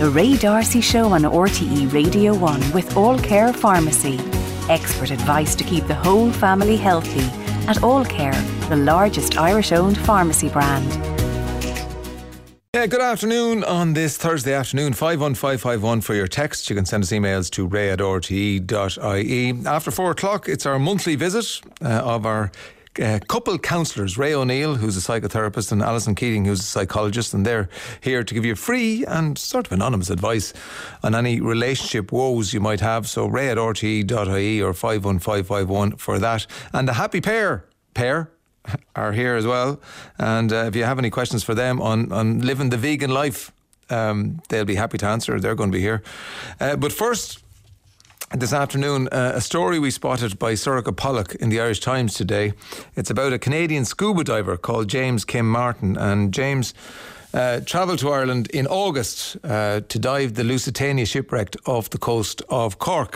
The Ray D'Arcy Show on RTE Radio 1 with All Care Pharmacy. Expert advice to keep the whole family healthy at All Care, the largest Irish-owned pharmacy brand. Yeah, good afternoon on this Thursday afternoon. 51551 for your text. You can send us emails to ray@rte.ie. After 4 o'clock, it's our monthly visit of our couple counsellors, Ray O'Neill, who's a psychotherapist, and Alison Keating, who's a psychologist, and they're here to give you free and sort of anonymous advice on any relationship woes you might have. So ray@rte.ie or 51551 for that. And the happy pair are here as well, and if you have any questions for them on living the vegan life, they'll be happy to answer. They're going to be here. But first, this afternoon, a story we spotted by Sorcha Pollock in the Irish Times today. It's about a Canadian scuba diver called James Kim Martin, and James travelled to Ireland in August to dive the Lusitania shipwrecked off the coast of Cork.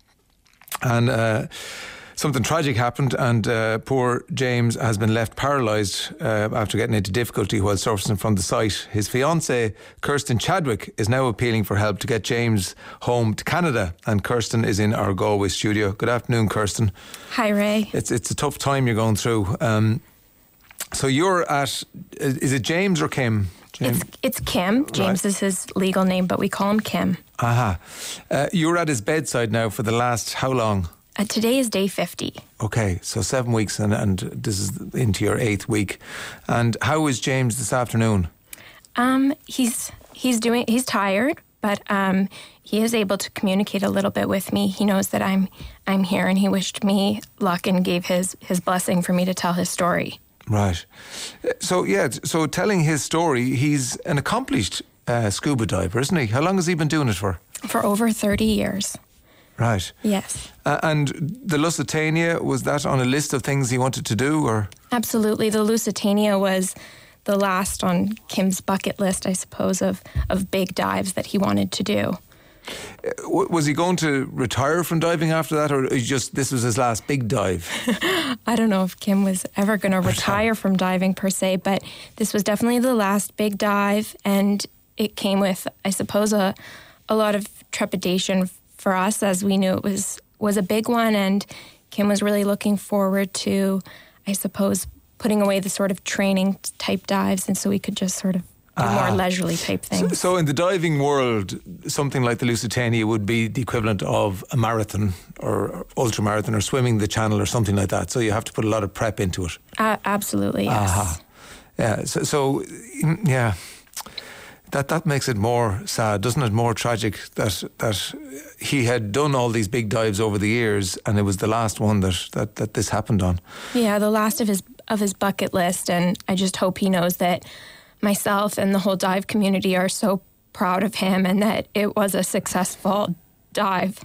And something tragic happened, and poor James has been left paralysed after getting into difficulty while surfacing from the site. His fiancée, Kirsten Chadwick, is now appealing for help to get James home to Canada, and Kirsten is in our Galway studio. Good afternoon, Kirsten. Hi, Ray. It's a tough time you're going through. So you're at, is it James or Kim? James? It's Kim. James is his legal name, but we call him Kim. Aha. You're at his bedside now for the last, how long? Today is day 50. Okay, so 7 weeks, and this is into your 8th week. And how is James this afternoon? He's tired, but he is able to communicate a little bit with me. He knows that I'm here, and he wished me luck and gave his blessing for me to tell his story. Right. So telling his story, he's an accomplished scuba diver, isn't he? How long has he been doing it for? For over 30 years. Right. Yes. And the Lusitania, was that on a list of things he wanted to do, or? Absolutely. The Lusitania was the last on Kim's bucket list, I suppose, of big dives that he wanted to do. Was he going to retire from diving after that, or this was his last big dive? I don't know if Kim was ever going to retire from diving per se, but this was definitely the last big dive, and it came with, I suppose, a lot of trepidation for us, as we knew it was a big one, and Kim was really looking forward to, I suppose, putting away the sort of training type dives, and so we could just sort of do more leisurely type things. So in the diving world, something like the Lusitania would be the equivalent of a marathon or ultramarathon or swimming the channel or something like that. So you have to put a lot of prep into it. Absolutely, yes. Yeah. So yeah. That makes it more sad, doesn't it? More tragic that he had done all these big dives over the years, and it was the last one that this happened on. Yeah, the last of his bucket list, and I just hope he knows that myself and the whole dive community are so proud of him, and that it was a successful dive.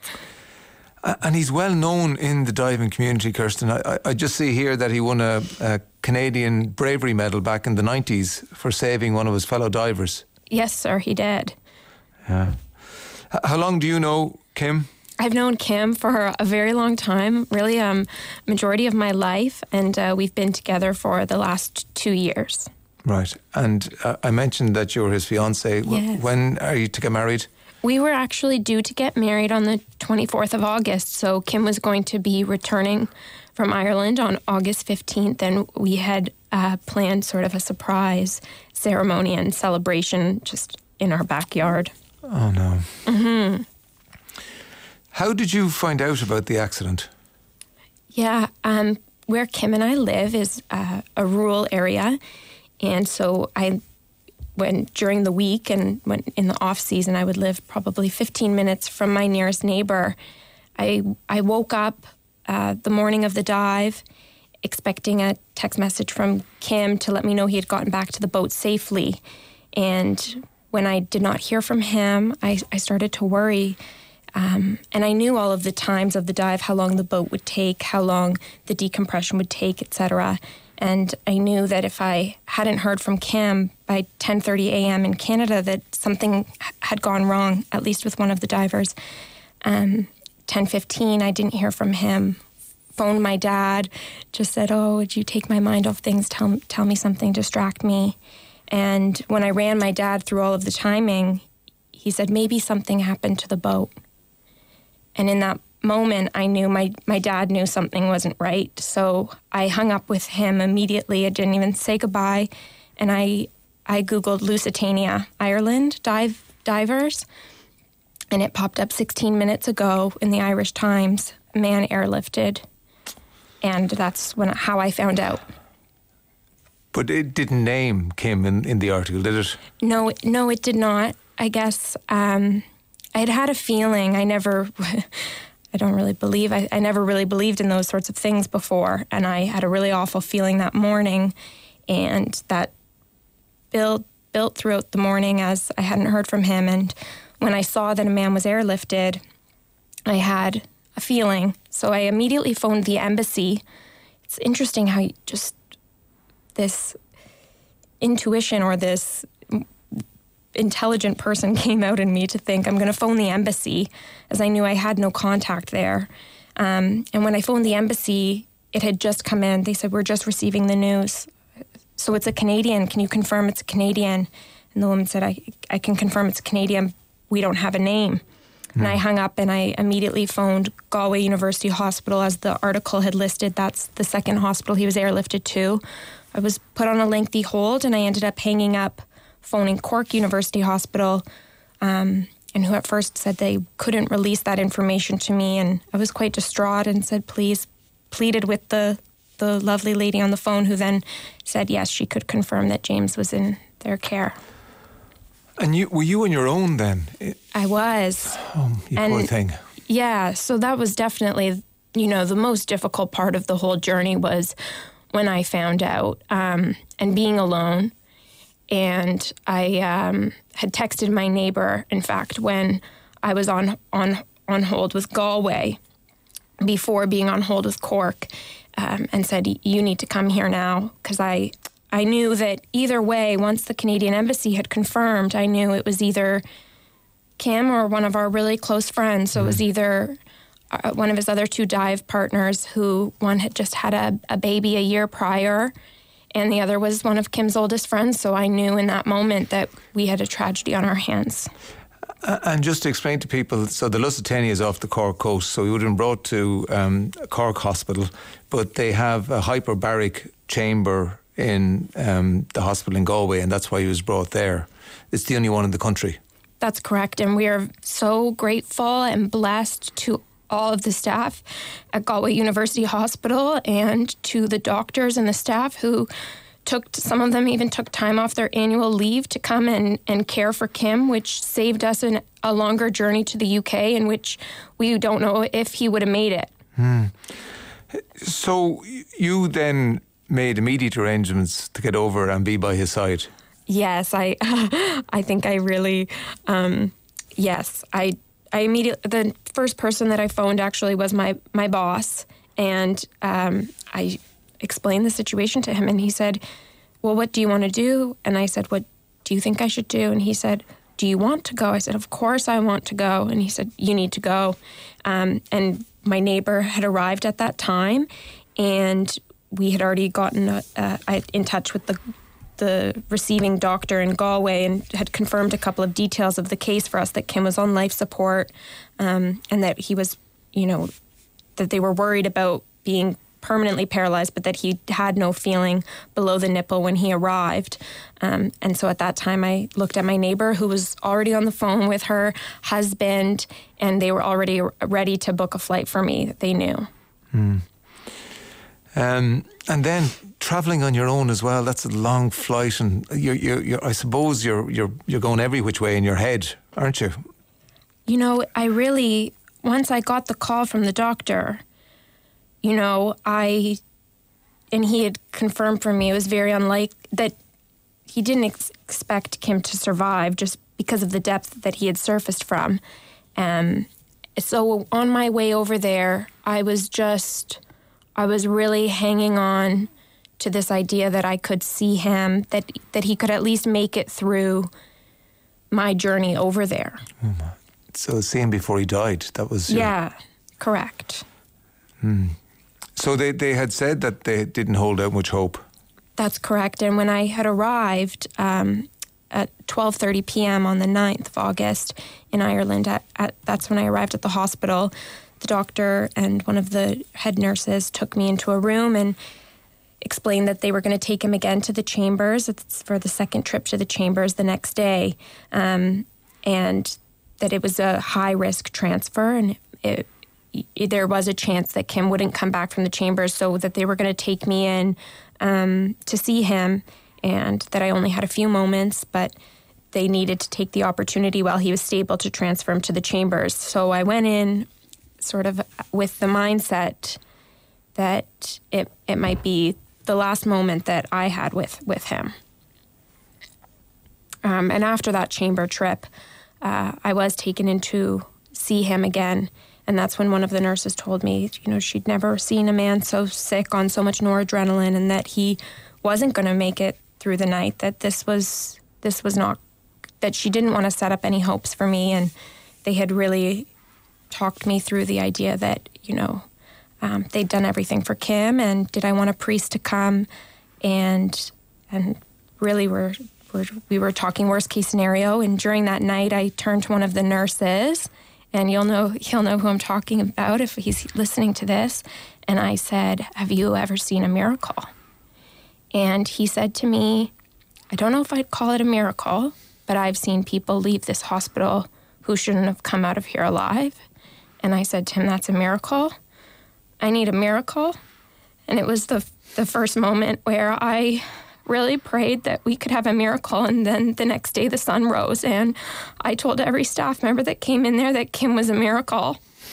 And he's well known in the diving community, Kirsten. I just see here that he won a Canadian Bravery Medal back in the 90s for saving one of his fellow divers. Yes, sir, he did. Yeah. How long do you know Kim? I've known Kim for a very long time, really majority of my life, and we've been together for the last 2 years. Right. And I mentioned that you're his fiancée. Yes. When are you to get married? We were actually due to get married on the 24th of August, so Kim was going to be returning from Ireland on August 15th, and we had planned sort of a surprise ceremony and celebration just in our backyard. Oh, no. Mm-hmm. How did you find out about the accident? Yeah, where Kim and I live is a rural area, and so when during the week and when in the off season, I would live probably 15 minutes from my nearest neighbor. I woke up the morning of the dive expecting a text message from Kim to let me know he had gotten back to the boat safely. And when I did not hear from him, I started to worry. And I knew all of the times of the dive, how long the boat would take, how long the decompression would take, etc. And I knew that if I hadn't heard from Kim by 10:30 a.m. in Canada, that something had gone wrong, at least with one of the divers. 10:15, I didn't hear from him. Phoned my dad, just said, "Oh, would you take my mind off things? Tell me something, distract me." And when I ran my dad through all of the timing, he said, maybe something happened to the boat. And in that moment, I knew my dad knew something wasn't right. So I hung up with him immediately. I didn't even say goodbye. And I Googled Lusitania, Ireland, divers. And it popped up 16 minutes ago in the Irish Times, man airlifted. And that's how I found out. But it didn't name Kim in the article, did it? No, it did not. I guess I'd had a feeling. I never really believed in those sorts of things before. And I had a really awful feeling that morning. And that built throughout the morning as I hadn't heard from him. And when I saw that a man was airlifted, I had a feeling. So I immediately phoned the embassy. It's interesting how just this intuition or this intelligent person came out in me to think I'm going to phone the embassy, as I knew I had no contact there. And when I phoned the embassy, it had just come in. They said, we're just receiving the news. So it's a Canadian. Can you confirm it's a Canadian? And the woman said, I can confirm it's a Canadian. We don't have a name. And I hung up and I immediately phoned Galway University Hospital, as the article had listed. That's the second hospital he was airlifted to. I was put on a lengthy hold and I ended up hanging up, phoning Cork University Hospital, and who at first said they couldn't release that information to me. And I was quite distraught and said, please, pleaded with the lovely lady on the phone, who then said, yes, she could confirm that James was in their care. And were you on your own then? I was. Oh, you poor thing. Yeah, so that was definitely, the most difficult part of the whole journey was when I found out, and being alone. And I had texted my neighbor, in fact, when I was on hold with Galway, before being on hold with Cork, and said, you need to come here now, because I knew that either way, once the Canadian Embassy had confirmed, I knew it was either Kim or one of our really close friends. So it was either one of his other two dive partners, who one had just had a baby a year prior, and the other was one of Kim's oldest friends. So I knew in that moment that we had a tragedy on our hands. And just to explain to people, so the Lusitania is off the Cork coast, so he would have been brought to Cork Hospital, but they have a hyperbaric chamber in the hospital in Galway, and that's why he was brought there. It's the only one in the country. That's correct, and we are so grateful and blessed to all of the staff at Galway University Hospital and to the doctors and the staff who some of them even took time off their annual leave to come and care for Kim, which saved us a longer journey to the UK, in which we don't know if he would have made it. So you then made immediate arrangements to get over and be by his side? Yes, I think I really, yes. I immediately, the first person that I phoned actually was my boss, and I explained the situation to him, and he said, well, what do you want to do? And I said, what do you think I should do? And he said, do you want to go? I said, of course I want to go. And he said, you need to go. And my neighbor had arrived at that time, and we had already gotten in touch with the receiving doctor in Galway and had confirmed a couple of details of the case for us, that Kim was on life support, and that he was, that they were worried about being permanently paralyzed, but that he had no feeling below the nipple when he arrived. And so at that time, I looked at my neighbor, who was already on the phone with her husband, and they were already ready to book a flight for me that they knew. And then travelling on your own as well, that's a long flight, and you're I suppose you're going every which way in your head, aren't you? I really, once I got the call from the doctor, and he had confirmed for me, it was very unlikely that he didn't expect Kim to survive just because of the depth that he had surfaced from. So on my way over there, I was really hanging on to this idea that I could see him, that he could at least make it through my journey over there. So see him before he died, that was... Yeah, correct. So they had said that they didn't hold out much hope. That's correct. And when I had arrived, at 12:30 p.m. on the 9th of August in Ireland. That's when I arrived at the hospital. The doctor and one of the head nurses took me into a room and explained that they were going to take him again to the chambers. It's for the second trip to the chambers the next day, and that it was a high-risk transfer, and there was a chance that Kim wouldn't come back from the chambers, so that they were going to take me in to see him, and that I only had a few moments, but they needed to take the opportunity while he was stable to transfer him to the chambers. So I went in sort of with the mindset that it might be the last moment that I had with him. And after that chamber trip, I was taken in to see him again. And that's when one of the nurses told me, she'd never seen a man so sick on so much noradrenaline, and that he wasn't going to make it through the night, that this was not, that she didn't want to set up any hopes for me. And they had really talked me through the idea that, they'd done everything for Kim, and did I want a priest to come? And really we were talking worst case scenario. And during that night, I turned to one of the nurses, and he'll know who I'm talking about if he's listening to this. And I said, "Have you ever seen a miracle?" And he said to me, "I don't know if I'd call it a miracle, but I've seen people leave this hospital who shouldn't have come out of here alive." And I said to him, "That's a miracle. I need a miracle." And it was the first moment where I really prayed that we could have a miracle. And then the next day the sun rose, and I told every staff member that came in there that Kim was a miracle.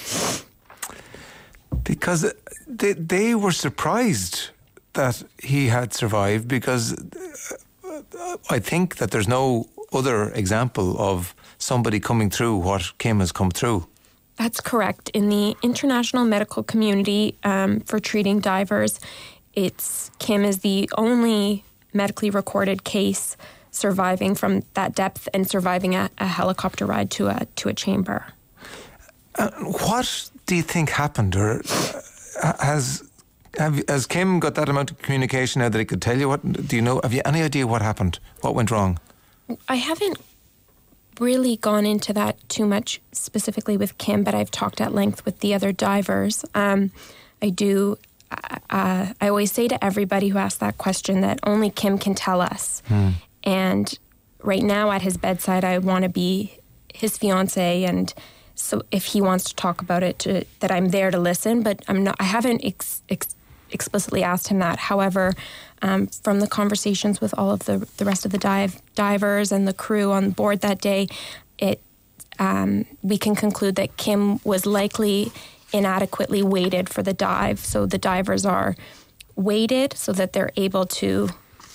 Because they were surprised that he had survived, because I think that there's no other example of somebody coming through what Kim has come through. That's correct. In the international medical community for treating divers, Kim is the only medically recorded case surviving from that depth and surviving a helicopter ride to a chamber. What do you think happened, or has Kim got that amount of communication now that he could tell you? What do you know? Have you any idea what happened? What went wrong? I haven't really gone into that too much specifically with Kim, but I've talked at length with the other divers. I always say to everybody who asks that question that only Kim can tell us. And right now at his bedside, I want to be his fiance, and so if he wants to talk about it, that I'm there to listen. But I haven't explicitly asked him that. However, from the conversations with all of the rest of the divers and the crew on board that day, we can conclude that Kim was likely inadequately weighted for the dive. So the divers are weighted so that they're able to,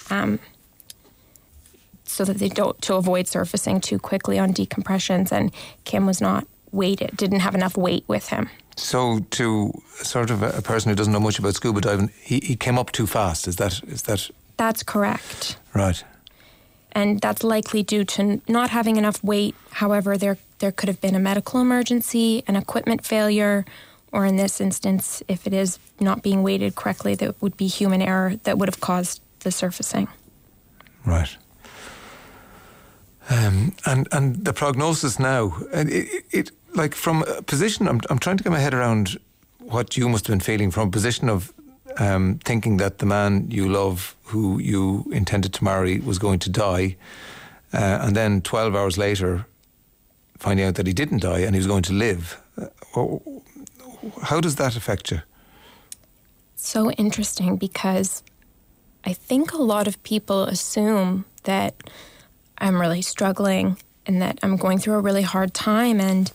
to avoid surfacing too quickly on decompressions. And Kim was not weighted, didn't have enough weight with him. So to sort of a person who doesn't know much about scuba diving, he came up too fast. Is that? That's correct. Right. And that's likely due to not having enough weight. However, there could have been a medical emergency, an equipment failure, or in this instance, if it is not being weighted correctly, that would be human error that would have caused the surfacing. Right. And the prognosis now, and it like from a position, I'm trying to get my head around what you must have been feeling from a position of thinking that the man you love, who you intended to marry, was going to die, and then 12 hours later finding out that he didn't die and he was going to live. How does that affect you? So interesting, because I think a lot of people assume that I'm really struggling and that I'm going through a really hard time, and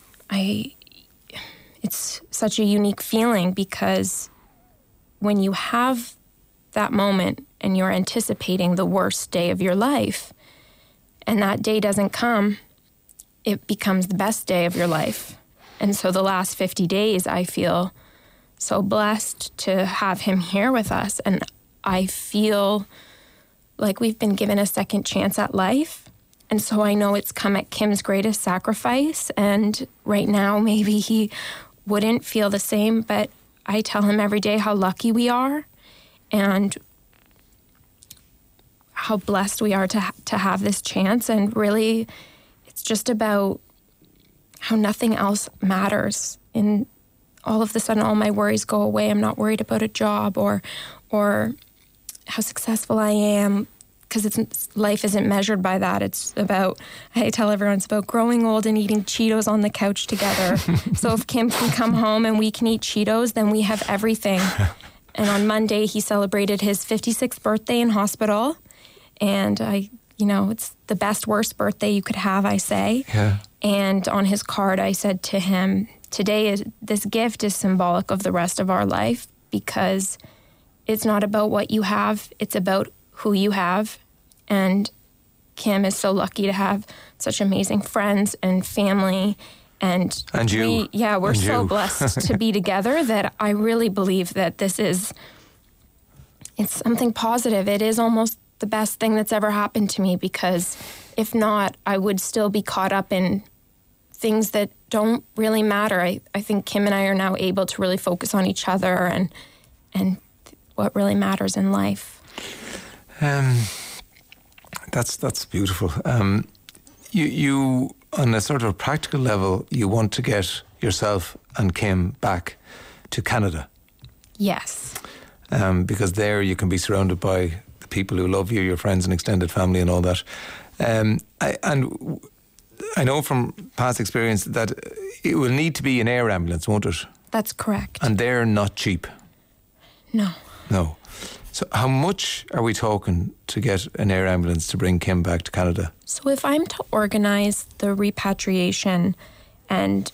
it's such a unique feeling, because when you have that moment and you're anticipating the worst day of your life and that day doesn't come, it becomes the best day of your life. And so the last 50 days, I feel so blessed to have him here with us. And I feel like we've been given a second chance at life. And so I know it's come at Kim's greatest sacrifice. And right now, maybe he wouldn't feel the same, but I tell him every day how lucky we are and how blessed we are to have this chance. And really, it's just about how nothing else matters. And all of a sudden, all my worries go away. I'm not worried about a job or how successful I am, because life isn't measured by that. It's about, I tell everyone, it's about growing old and eating Cheetos on the couch together. So if Kim can come home and we can eat Cheetos, then we have everything. And on Monday, he celebrated his 56th birthday in hospital. And it's the best, worst birthday you could have, I say. Yeah. And on his card, I said to him, this gift is symbolic of the rest of our life, because it's not about what you have, it's about who you have. And Kim is so lucky to have such amazing friends and family. And you. We're so blessed to be together that I really believe that it's something positive. It is almost the best thing that's ever happened to me, because if not, I would still be caught up in things that don't really matter. I think Kim and I are now able to really focus on each other and what really matters in life. That's beautiful. You on a sort of practical level, you want to get yourself and Kim back to Canada. Yes. Because there you can be surrounded by the people who love you, your friends and extended family and all that. I know from past experience that it will need to be an air ambulance, won't it? That's correct. And they're not cheap. No. So how much are we talking to get an air ambulance to bring Kim back to Canada? So if I'm to organise the repatriation, and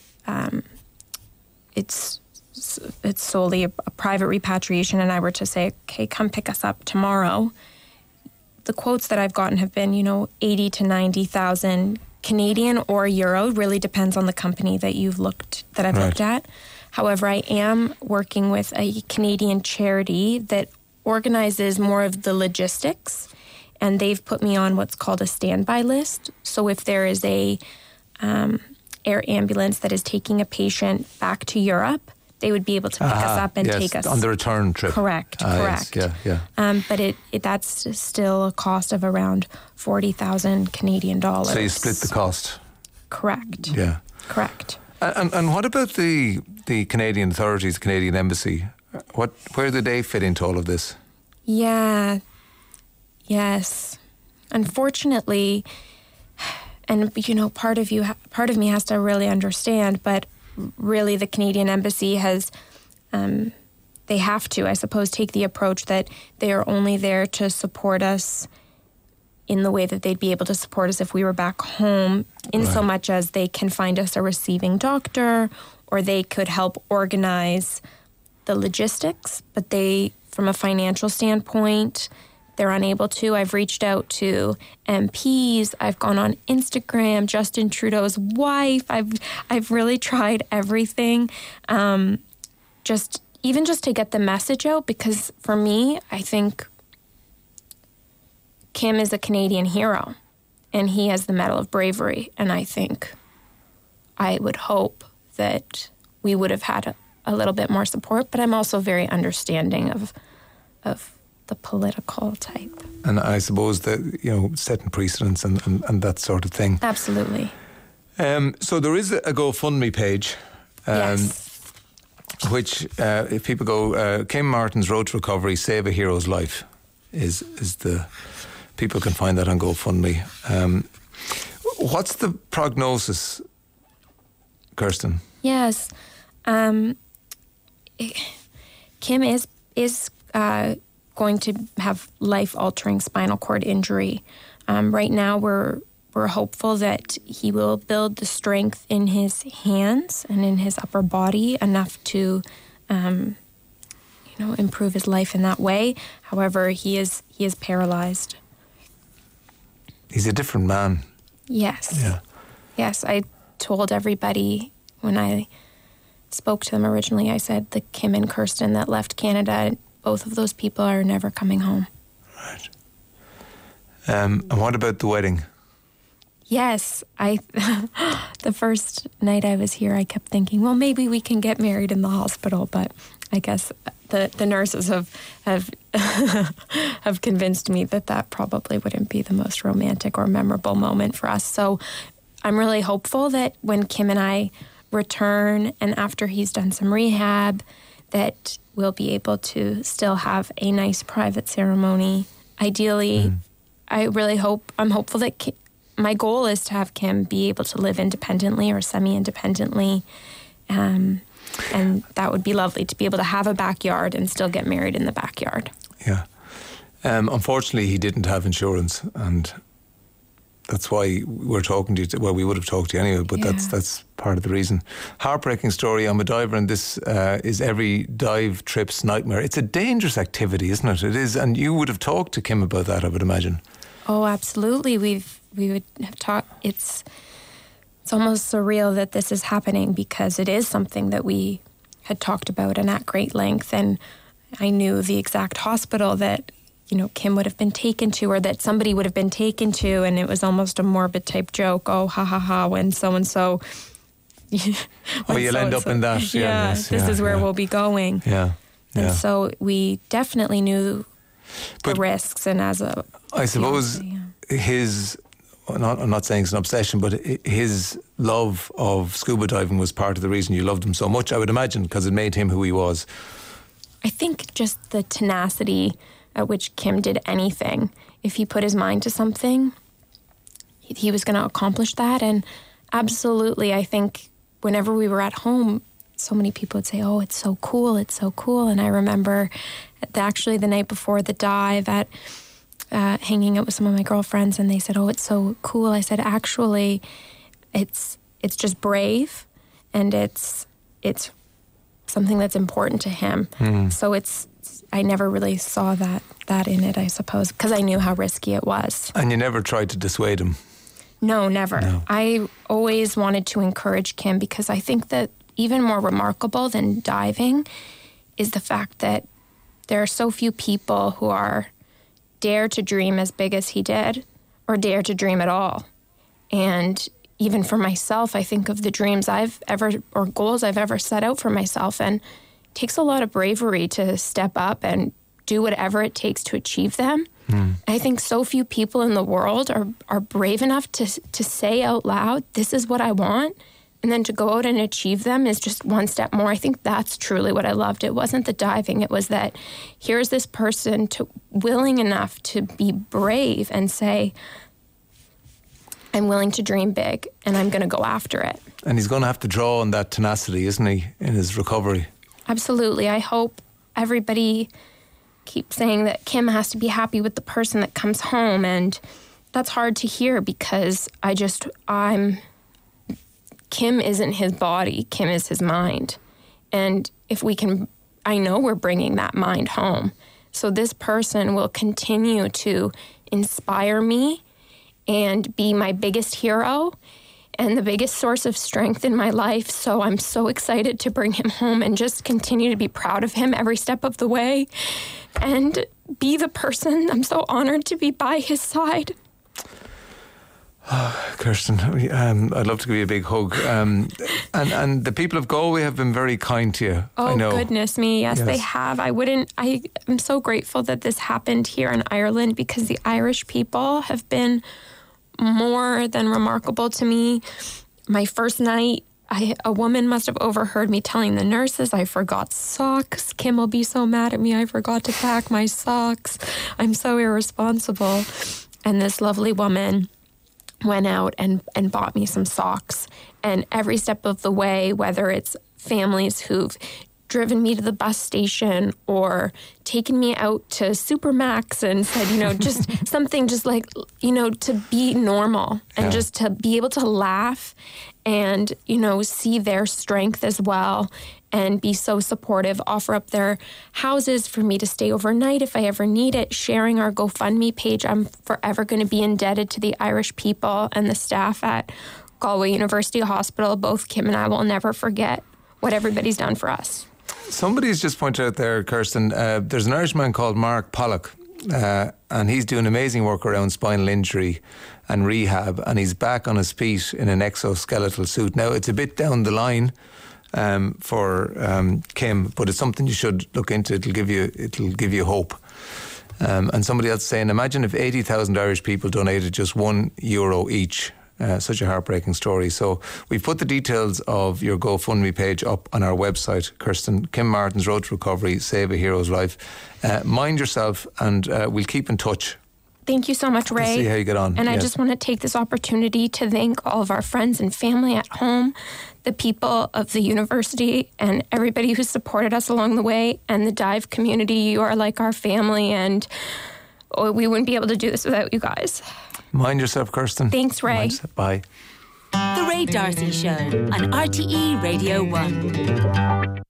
it's solely a private repatriation, and I were to say, okay, come pick us up tomorrow, the quotes that I've gotten have been, 80 to 90,000 Canadian or euro. Really depends on the company that I've looked at. However, I am working with a Canadian charity that organizes more of the logistics, and they've put me on what's called a standby list. So if there is a air ambulance that is taking a patient back to Europe, they would be able to pick us up and take us on the return trip. Correct. Yes, yeah. But that's still a cost of around 40,000 Canadian dollars. So you split the cost. Correct. Yeah. Correct. And what about the Canadian authorities, the Canadian embassy? Where do they fit into all of this? Yeah. Yes. Unfortunately, and part of me has to really understand, but really the Canadian embassy has, they have to, I suppose, take the approach that they are only there to support us in the way that they'd be able to support us if we were back home, in so much as they can find us a receiving doctor, or they could help organize the logistics, but they, from a financial standpoint, they're unable to. I've reached out to MPs. I've gone on Instagram, Justin Trudeau's wife. I've really tried everything, just to get the message out, because for me, I think Kim is a Canadian hero, and he has the Medal of Bravery, and I would hope that we would have had a little bit more support, but I'm also very understanding of the political type. And I suppose that, setting precedents and that sort of thing. Absolutely. So there is a GoFundMe page. Yes. Which, if people go, Kim Martin's Road to Recovery, Save a Hero's Life is the... People can find that on GoFundMe. What's the prognosis, Kirsten? Yes. Kim is going to have life-altering spinal cord injury. Right now, we're hopeful that he will build the strength in his hands and in his upper body enough to, improve his life in that way. However, he is paralyzed. He's a different man. Yes. Yeah. Yes, I told everybody when I spoke to them originally, I said the Kim and Kirsten that left Canada, both of those people are never coming home. Right. And what about the wedding? Yes, the first night I was here, I kept thinking, well, maybe we can get married in the hospital, but I guess the nurses have have convinced me that probably wouldn't be the most romantic or memorable moment for us. So I'm really hopeful that when Kim and I return and after he's done some rehab, that we'll be able to still have a nice private ceremony. Ideally, I'm hopeful that my goal is to have Kim be able to live independently or semi-independently. And that would be lovely to be able to have a backyard and still get married in the backyard. Yeah. Unfortunately, he didn't have insurance, and that's why we're talking to you. Well, we would have talked to you anyway, but that's part of the reason. Heartbreaking story. I'm a diver, and this is every dive trip's nightmare. It's a dangerous activity, isn't it? It is, and you would have talked to Kim about that, I would imagine. Oh, absolutely. We would have talked. It's almost surreal that this is happening because it is something that we had talked about and at great length. And I knew the exact hospital that, Kim would have been taken to, or that somebody would have been taken to. And it was almost a morbid type joke. Oh, ha ha ha, when so-and-so. You'll end up in that. Yeah, this is where we'll be going. Yeah. And so we definitely knew the risks. And I suppose his... I'm not saying it's an obsession, but his love of scuba diving was part of the reason you loved him so much, I would imagine, because it made him who he was. I think just the tenacity at which Kim did anything. If he put his mind to something, he was going to accomplish that. And absolutely, I think whenever we were at home, so many people would say, oh, it's so cool, it's so cool. And I remember actually the night before the dive at... hanging out with some of my girlfriends, and they said, oh, it's so cool. I said, actually, it's just brave, and it's something that's important to him. So I never really saw that in it, I suppose, because I knew how risky it was. And you never tried to dissuade him? No, never. No. I always wanted to encourage Kim, because I think that even more remarkable than diving is the fact that there are so few people who are dare to dream as big as he did, or dare to dream at all. And even for myself, I think of the dreams or goals I've ever set out for myself, and it takes a lot of bravery to step up and do whatever it takes to achieve them. I think so few people in the world are brave enough to say out loud, this is what I want, and then to go out and achieve them is just one step more. I think that's truly what I loved. It wasn't the diving. It was that here's this person willing enough to be brave and say, I'm willing to dream big and I'm going to go after it. And he's going to have to draw on that tenacity, isn't he, in his recovery? Absolutely. I hope everybody keeps saying that Kim has to be happy with the person that comes home. And that's hard to hear because Kim isn't his body, Kim is his mind. And if we can, I know we're bringing that mind home. So this person will continue to inspire me and be my biggest hero and the biggest source of strength in my life. So I'm so excited to bring him home and just continue to be proud of him every step of the way and be the person. I'm so honored to be by his side. Oh, Kirsten, I'd love to give you a big hug. And the people of Galway have been very kind to you. Oh, I know. Goodness me. Yes, they have. I'm so grateful that this happened here in Ireland because the Irish people have been more than remarkable to me. My first night, a woman must have overheard me telling the nurses I forgot socks. Kim will be so mad at me. I forgot to pack my socks. I'm so irresponsible. And this lovely woman went out and bought me some socks. And every step of the way, whether it's families who've driven me to the bus station or taken me out to Supermax and said, just something just like, to be normal and just to be able to laugh and, see their strength as well and be so supportive, offer up their houses for me to stay overnight if I ever need it, sharing our GoFundMe page. I'm forever going to be indebted to the Irish people and the staff at Galway University Hospital. Both Kim and I will never forget what everybody's done for us. Somebody's just pointed out there, Kirsten, there's an Irishman called Mark Pollock, and he's doing amazing work around spinal injury and rehab, and he's back on his feet in an exoskeletal suit. Now, it's a bit down the line, for Kim, but it's something you should look into. It'll give you hope. And somebody else saying, imagine if 80,000 Irish people donated just €1 each. Such a heartbreaking story. So we've put the details of your GoFundMe page up on our website, Kirsten. Kim Martin's Road to Recovery, Save a Hero's Life. Mind yourself, and we'll keep in touch. Thank you so much, Ray. We'll see how you get on. And I just want to take this opportunity to thank all of our friends and family at home, the people of the university, and everybody who supported us along the way, and the Dive community. You are like our family, and we wouldn't be able to do this without you guys. Mind yourself, Kirsten. Thanks, Ray. Bye. The Ray D'Arcy Show on RTE Radio 1.